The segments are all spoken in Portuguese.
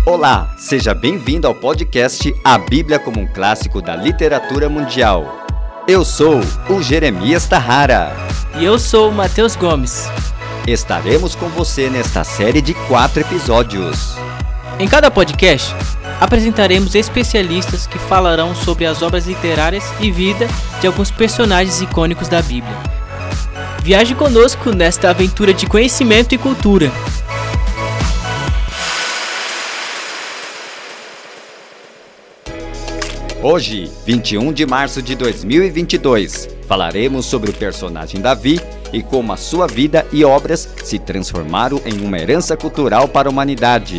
Olá, seja bem-vindo ao podcast A Bíblia como um Clássico da Literatura Mundial. Eu sou o Jeremias Tahara. E eu sou o Matheus Gomes. Estaremos com você nesta série de 4 episódios. Em cada podcast, apresentaremos especialistas que falarão sobre as obras literárias e vida de alguns personagens icônicos da Bíblia. Viaje conosco nesta aventura de conhecimento e cultura. Hoje, 21 de março de 2022, falaremos sobre o personagem Davi e como a sua vida e obras se transformaram em uma herança cultural para a humanidade.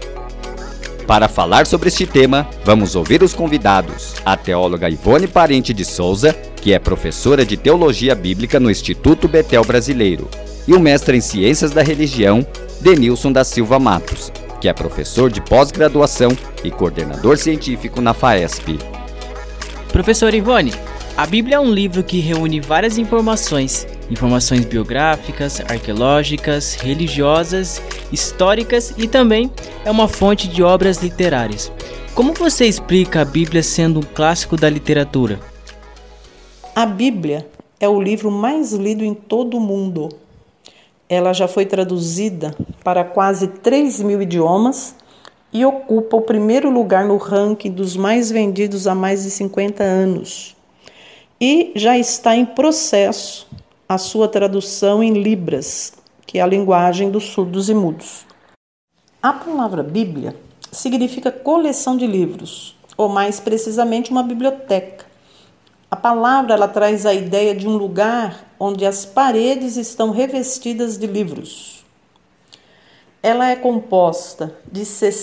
Para falar sobre este tema, vamos ouvir os convidados, a teóloga Ivone Parente de Souza, que é professora de Teologia Bíblica no Instituto Betel Brasileiro, e o mestre em Ciências da Religião, Denilson da Silva Matos, que é professor de pós-graduação e coordenador científico na FAESP. Professora Ivone, a Bíblia é um livro que reúne várias informações biográficas, arqueológicas, religiosas, históricas e também é uma fonte de obras literárias. Como você explica a Bíblia sendo um clássico da literatura? A Bíblia é o livro mais lido em todo o mundo. Ela já foi traduzida para quase 3.000 idiomas e ocupa o primeiro lugar no ranking dos mais vendidos há mais de 50 anos. E já está em processo a sua tradução em Libras, que é a linguagem dos surdos e mudos. A palavra Bíblia significa coleção de livros, ou mais precisamente uma biblioteca. A palavra ela traz a ideia de um lugar onde as paredes estão revestidas de livros. Ela é composta de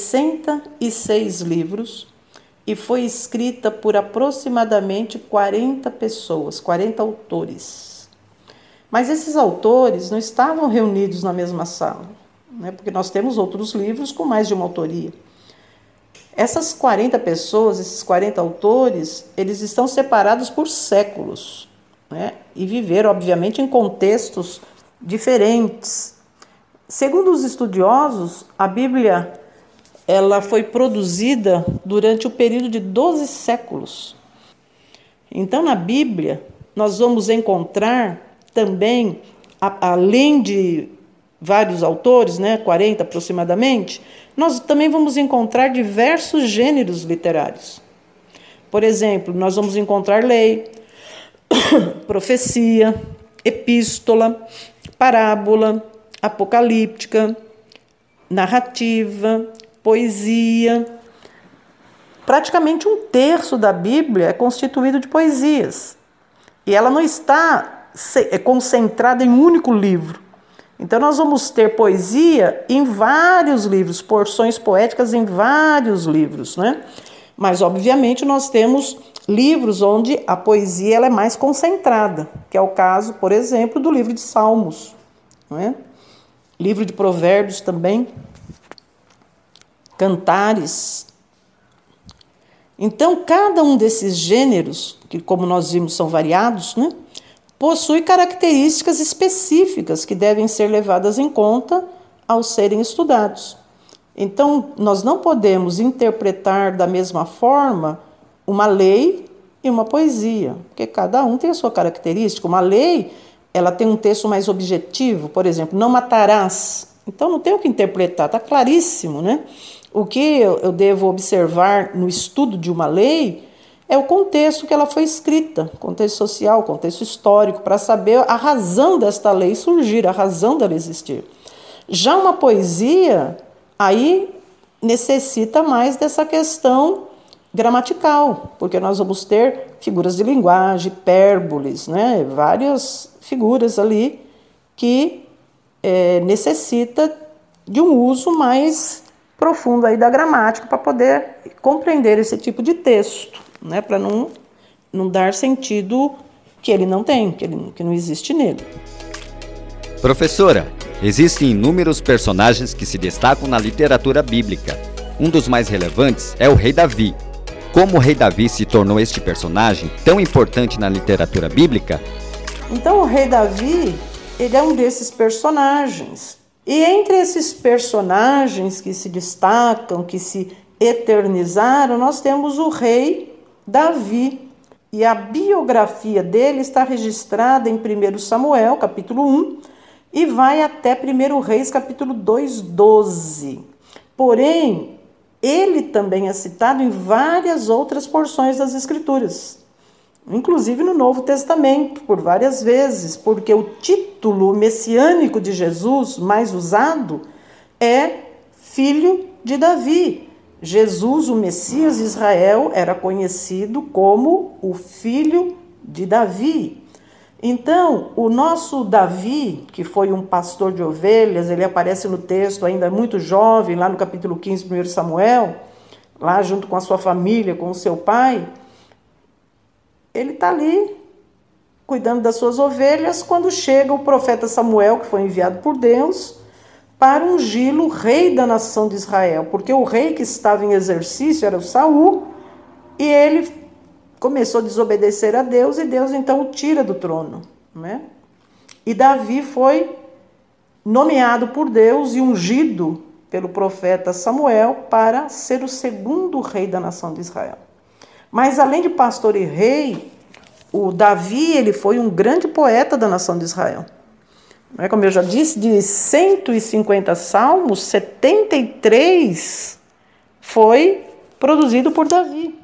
66 livros e foi escrita por aproximadamente 40 pessoas, 40 autores. Mas esses autores não estavam reunidos na mesma sala, né? Porque nós temos outros livros com mais de uma autoria. Essas 40 pessoas, esses 40 autores, eles estão separados por séculos, né? E viveram, obviamente, em contextos diferentes. Segundo os estudiosos, a Bíblia ela foi produzida durante o período de 12 séculos. Então, na Bíblia, nós vamos encontrar também, além de vários autores, né, 40 aproximadamente, nós também vamos encontrar diversos gêneros literários. Por exemplo, nós vamos encontrar lei, profecia, epístola, parábola, apocalíptica, narrativa, poesia. Praticamente 1/3 da Bíblia é constituído de poesias. E ela não está concentrada em um único livro. Então, nós vamos ter poesia em vários livros, porções poéticas em vários livros, né? Mas, obviamente, nós temos livros onde a poesia ela é mais concentrada, que é o caso, por exemplo, do livro de Salmos, não é? Livro de Provérbios também, Cantares. Então, cada um desses gêneros, que como nós vimos são variados, né, possui características específicas que devem ser levadas em conta ao serem estudados. Então, nós não podemos interpretar da mesma forma uma lei e uma poesia, porque cada um tem a sua característica. Uma lei ela tem um texto mais objetivo, por exemplo, não matarás. Então, não tem o que interpretar, está claríssimo, né? O que eu devo observar no estudo de uma lei é o contexto que ela foi escrita, contexto social, contexto histórico, para saber a razão desta lei surgir, a razão dela existir. Já uma poesia, aí necessita mais dessa questão gramatical, porque nós vamos ter figuras de linguagem, hipérboles, né? Várias figuras ali que necessita de um uso mais profundo aí da gramática para poder compreender esse tipo de texto, né? Para não dar sentido que ele não tem, que não existe nele. Professora, existem inúmeros personagens que se destacam na literatura bíblica. Um dos mais relevantes é o rei Davi. Como o rei Davi se tornou este personagem tão importante na literatura bíblica? Então, o rei Davi, ele é um desses personagens E entre esses personagens que se destacam, que se eternizaram, nós temos o rei Davi. E a biografia dele está registrada em 1 Samuel, capítulo 1, e vai até 1 Reis, capítulo 2, 12. Porém, ele também é citado em várias outras porções das Escrituras, inclusive no Novo Testamento, por várias vezes, porque o título messiânico de Jesus mais usado é Filho de Davi. Jesus, o Messias de Israel, era conhecido como o Filho de Davi. Então, o nosso Davi, que foi um pastor de ovelhas, ele aparece no texto ainda muito jovem, lá no capítulo 15, 1 Samuel, lá junto com a sua família, com o seu pai. Ele está ali, cuidando das suas ovelhas, quando chega o profeta Samuel, que foi enviado por Deus, para ungí-lo rei da nação de Israel, porque o rei que estava em exercício era o Saul, e ele começou a desobedecer a Deus, e Deus então o tira do trono, né? E Davi foi nomeado por Deus e ungido pelo profeta Samuel para ser o segundo rei da nação de Israel. Mas além de pastor e rei, o Davi ele foi um grande poeta da nação de Israel. Como eu já disse, de 150 salmos, 73 foi produzido por Davi.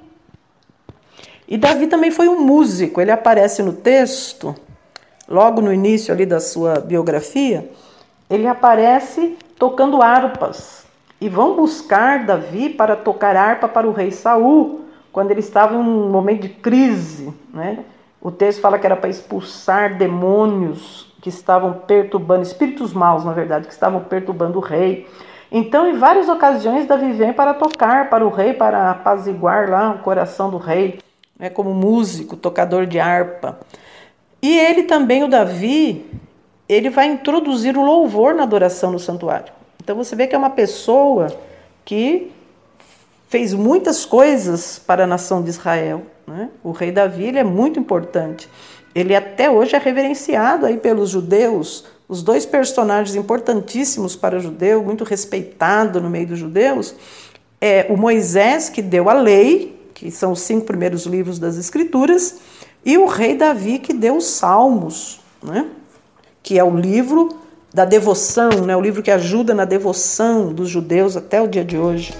E Davi também foi um músico. Ele aparece no texto, logo no início ali da sua biografia, ele aparece tocando harpas. E vão buscar Davi para tocar harpa para o rei Saul, quando ele estava em um momento de crise, né? O texto fala que era para expulsar demônios que estavam perturbando, espíritos maus, na verdade, que estavam perturbando o rei. Então, em várias ocasiões, Davi vem para tocar para o rei, para apaziguar lá o coração do rei, né, como músico, tocador de harpa. E ele também, o Davi, ele vai introduzir o louvor na adoração no santuário. Então, você vê que é uma pessoa que fez muitas coisas para a nação de Israel, né? O rei Davi ele é muito importante. Ele até hoje é reverenciado aí pelos judeus. Os dois personagens importantíssimos para o judeu, muito respeitado no meio dos judeus, é o Moisés, que deu a lei, que são os 5 primeiros livros das Escrituras, e o rei Davi, que deu os Salmos, né? Que é o livro da devoção, né? O livro que ajuda na devoção dos judeus até o dia de hoje.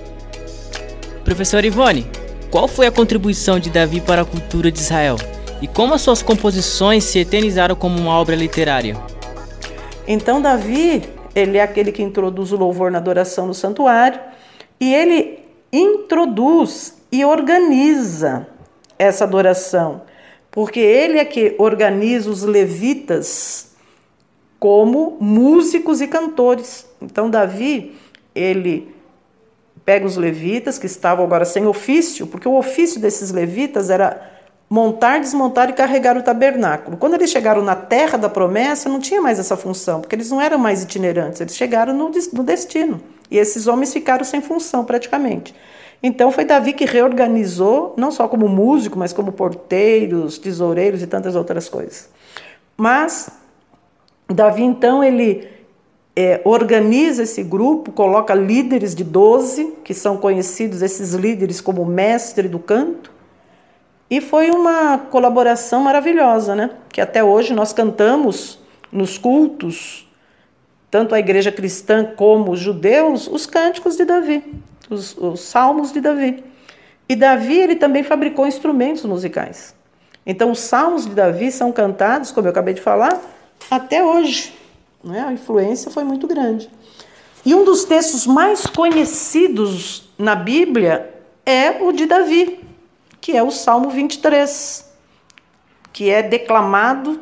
Professora Ivone, qual foi a contribuição de Davi para a cultura de Israel? E como as suas composições se eternizaram como uma obra literária? Então, Davi, ele é aquele que introduz o louvor na adoração no santuário, e ele introduz e organiza essa adoração, porque ele é que organiza os levitas como músicos e cantores. Então, Davi, ele pega os levitas, que estavam agora sem ofício, porque o ofício desses levitas era montar, desmontar e carregar o tabernáculo. Quando eles chegaram na terra da promessa, não tinha mais essa função, porque eles não eram mais itinerantes, eles chegaram no destino. E esses homens ficaram sem função praticamente. Então foi Davi que reorganizou, não só como músico, mas como porteiros, tesoureiros e tantas outras coisas. Mas Davi, então, ele organiza esse grupo, coloca líderes de 12, que são conhecidos, esses líderes, como mestre do canto. E foi uma colaboração maravilhosa, né? Que até hoje nós cantamos nos cultos, tanto a igreja cristã como os judeus, os cânticos de Davi, os salmos de Davi. E Davi, ele também fabricou instrumentos musicais. Então, os salmos de Davi são cantados, como eu acabei de falar, até hoje, né? A influência foi muito grande. E um dos textos mais conhecidos na Bíblia é o de Davi, que é o Salmo 23, que é declamado,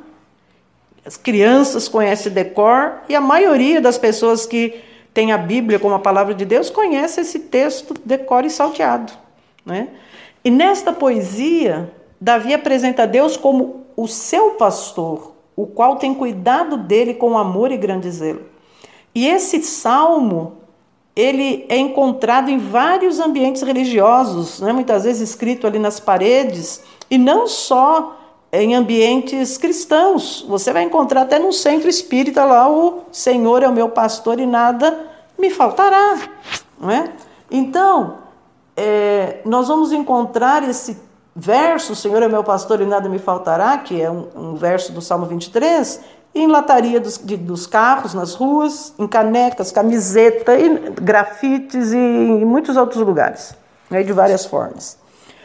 as crianças conhecem de cor, e a maioria das pessoas que tem a Bíblia como a palavra de Deus conhece esse texto de cor e salteado, né? E nesta poesia, Davi apresenta a Deus como o seu pastor, o qual tem cuidado dele com amor e grande zelo. E esse salmo, ele é encontrado em vários ambientes religiosos, né? Muitas vezes escrito ali nas paredes, e não só em ambientes cristãos. Você vai encontrar até no centro espírita lá, o Senhor é o meu pastor e nada me faltará. Não é? Então, nós vamos encontrar esse verso, o Senhor é meu pastor e nada me faltará, que é um verso do Salmo 23, em lataria dos carros, nas ruas, em canecas, camiseta, em grafites e em muitos outros lugares, né, de várias formas.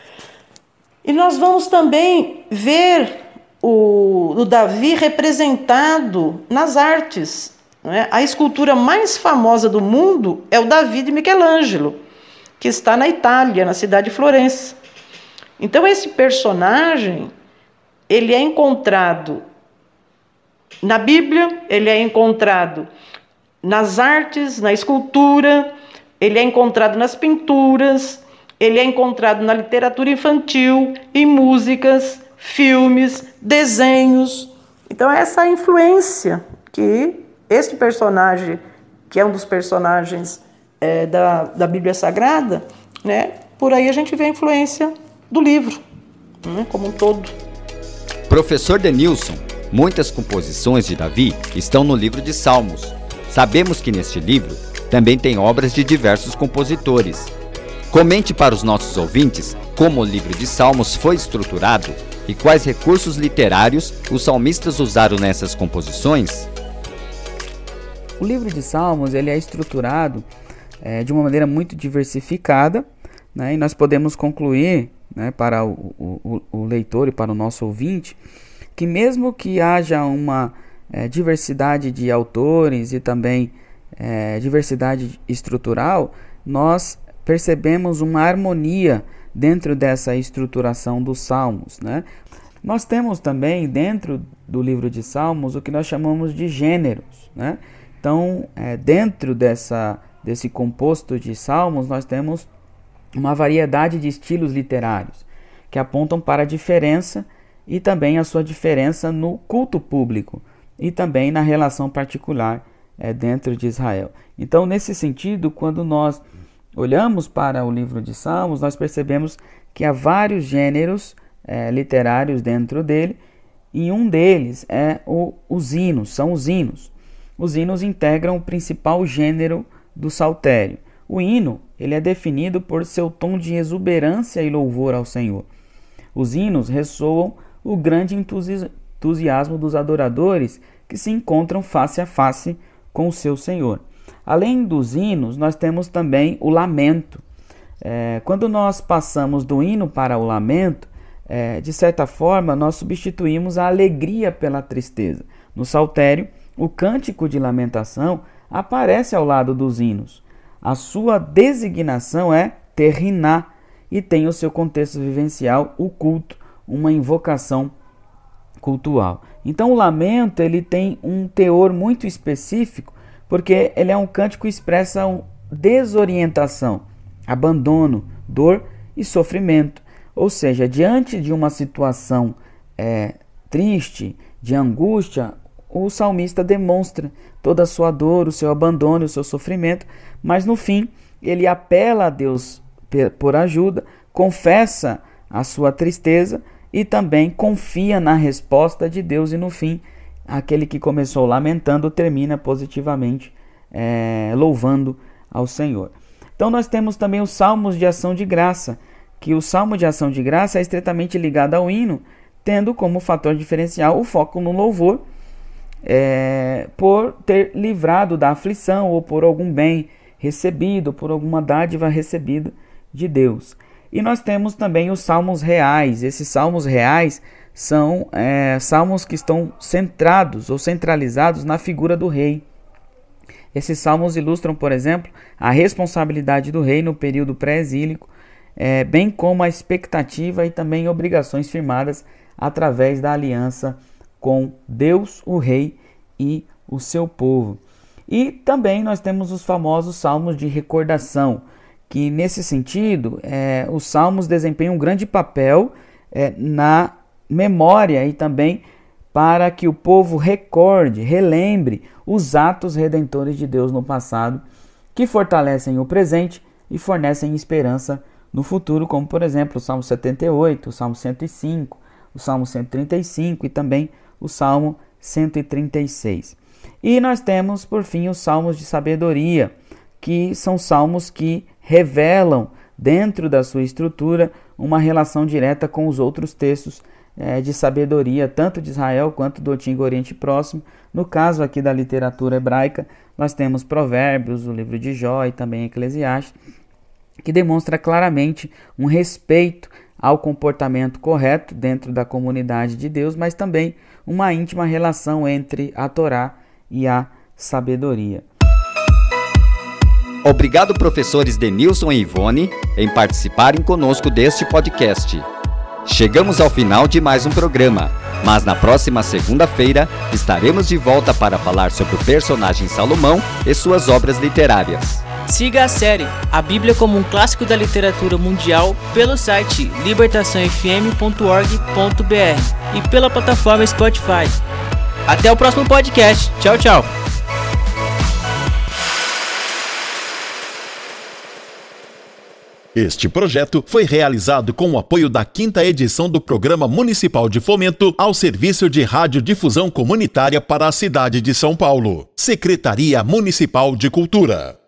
E nós vamos também ver o Davi representado nas artes. Né? A escultura mais famosa do mundo é o Davi de Michelangelo, que está na Itália, na cidade de Florença. Então, esse personagem, ele é encontrado na Bíblia, ele é encontrado nas artes, na escultura, ele é encontrado nas pinturas, ele é encontrado na literatura infantil, em músicas, filmes, desenhos. Então, essa influência que este personagem, que é um dos personagens da Bíblia Sagrada, né, por aí a gente vê a influência do livro, né, como um todo. Professor Denilson, muitas composições de Davi estão no livro de Salmos. Sabemos que neste livro também tem obras de diversos compositores. Comente para os nossos ouvintes como o livro de Salmos foi estruturado e quais recursos literários os salmistas usaram nessas composições. O livro de Salmos ele é estruturado de uma maneira muito diversificada, né, e nós podemos concluir, né, para o leitor e para o nosso ouvinte, que mesmo que haja uma diversidade de autores e também diversidade estrutural, nós percebemos uma harmonia dentro dessa estruturação dos Salmos, né? Nós temos também dentro do livro de Salmos o que nós chamamos de gêneros, né? Então, dentro desse composto de Salmos, nós temos uma variedade de estilos literários que apontam para a diferença e também a sua diferença no culto público e também na relação particular dentro de Israel. Então, nesse sentido, quando nós olhamos para o livro de Salmos, nós percebemos que há vários gêneros literários dentro dele, e um deles os hinos, são os hinos. Os hinos integram o principal gênero do saltério. O hino ele é definido por seu tom de exuberância e louvor ao Senhor. Os hinos ressoam o grande entusiasmo dos adoradores que se encontram face a face com o seu Senhor. Além dos hinos, nós temos também o lamento. Quando nós passamos do hino para o lamento, de certa forma, nós substituímos a alegria pela tristeza. No saltério, o cântico de lamentação aparece ao lado dos hinos. A sua designação é terriná e tem o seu contexto vivencial, o culto, uma invocação cultual. Então o lamento ele tem um teor muito específico, porque ele é um cântico que expressa desorientação, abandono, dor e sofrimento. Ou seja, diante de uma situação triste, de angústia, o salmista demonstra toda a sua dor, o seu abandono, o seu sofrimento, mas no fim ele apela a Deus por ajuda, confessa a sua tristeza e também confia na resposta de Deus, e no fim aquele que começou lamentando termina positivamente louvando ao Senhor. Então nós temos também os salmos de ação de graça, que o salmo de ação de graça é estritamente ligado ao hino, tendo como fator diferencial o foco no louvor, por ter livrado da aflição ou por algum bem recebido, por alguma dádiva recebida de Deus. E nós temos também os salmos reais. Esses salmos reais são salmos que estão centrados ou centralizados na figura do rei. Esses salmos ilustram, por exemplo, a responsabilidade do rei no período pré-exílico, bem como a expectativa e também obrigações firmadas através da aliança com Deus, o rei e o seu povo. E também nós temos os famosos salmos de recordação, que nesse sentido, os salmos desempenham um grande papel na memória e também para que o povo recorde, relembre os atos redentores de Deus no passado, que fortalecem o presente e fornecem esperança no futuro, como por exemplo o Salmo 78, o Salmo 105, o Salmo 135 e também o Salmo 136. E nós temos, por fim, os salmos de sabedoria, que são salmos que revelam, dentro da sua estrutura, uma relação direta com os outros textos de sabedoria, tanto de Israel quanto do Antigo Oriente Próximo. No caso aqui da literatura hebraica, nós temos Provérbios, o livro de Jó e também Eclesiastes, que demonstra claramente um respeito ao comportamento correto dentro da comunidade de Deus, mas também uma íntima relação entre a Torá e a sabedoria. Obrigado, professores Denilson e Ivone, em participarem conosco deste podcast. Chegamos ao final de mais um programa, mas na próxima segunda-feira estaremos de volta para falar sobre o personagem Salomão e suas obras literárias. Siga a série A Bíblia como um Clássico da Literatura Mundial pelo site libertaçãofm.org.br e pela plataforma Spotify. Até o próximo podcast. Tchau, tchau. Este projeto foi realizado com o apoio da 5ª edição do Programa Municipal de Fomento ao Serviço de Radiodifusão Comunitária para a cidade de São Paulo. Secretaria Municipal de Cultura.